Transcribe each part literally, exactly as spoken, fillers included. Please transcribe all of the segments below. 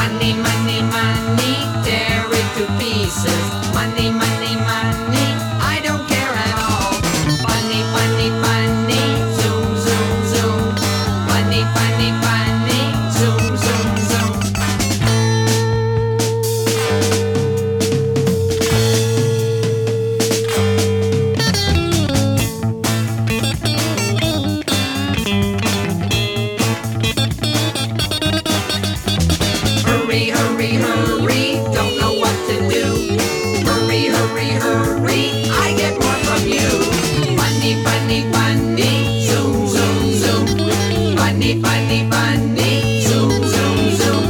Money, money, money, tear it to pieces. Money, money, money, I don't care at all. Funny, funny, funny, zoom, zoom, zoom. Funny, funny, funny, zoom, zoom, zoom. Hurry, hurry, hurry, don't know what to do. Hurry, hurry, hurry, I get more from you. Funny, funny, funny, zoom, zoom, zoom. Funny, funny, funny, zoom, zoom, zoom.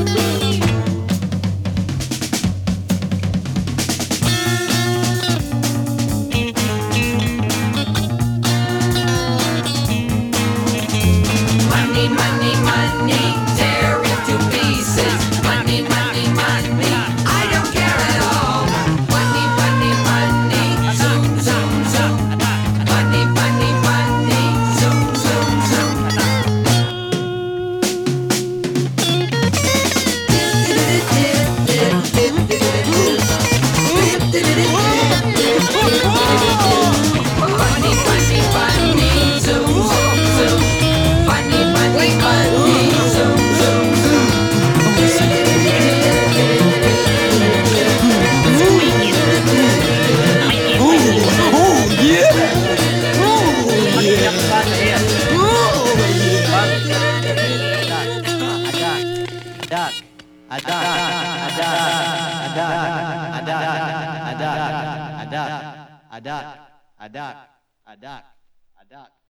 Money, money, money, tear it to pieces. Money, money, money, I don't care at all. Funny, funny, funny, zoom, zoom, zoom. Funny, funny, funny, zoom, zoom, zoom. Funny, funny, funny, zoom, zoom, zoom. Funny, funny, funny, zoom, zoom, zoom. Adak, adak, adak, adak, adak, adak.